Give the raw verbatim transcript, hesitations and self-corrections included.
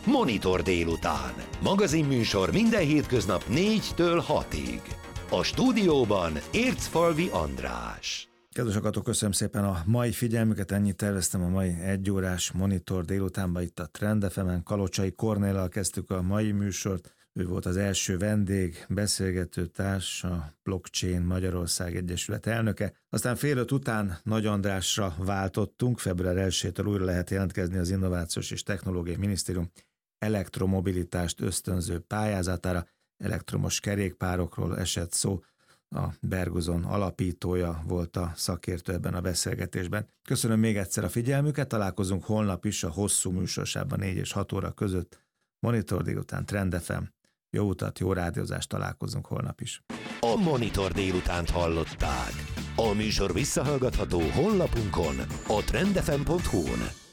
Monitor délután. Magazinműsor minden hétköznap négytől hatig. A stúdióban Ércfalvi András. Kedves hallgatók, köszönöm szépen a mai figyelmüket, ennyit terveztem a mai egyórás Monitor délutánban itt a Trend ef emen. Kalocsai Kornéllal kezdtük a mai műsort. Ő volt az első vendég, beszélgető társ, a Blockchain Magyarország Egyesület elnöke. Aztán fél öt után Nagy Andrásra váltottunk, február elsejétől újra lehet jelentkezni az Innovációs és Technológiai Minisztérium elektromobilitást ösztönző pályázatára. Elektromos kerékpárokról esett szó. A Bergozon alapítója volt a szakértő ebben a beszélgetésben. Köszönöm még egyszer a figyelmüket, találkozunk holnap is a hosszú műsorsában négy és hat óra között. Monitor délután, Trend ef em. Jó utat, jó rádiózást, találkozunk holnap is. A Monitor délutánt hallották. A műsor visszahallgatható honlapunkon, a trendefem pont hu-n.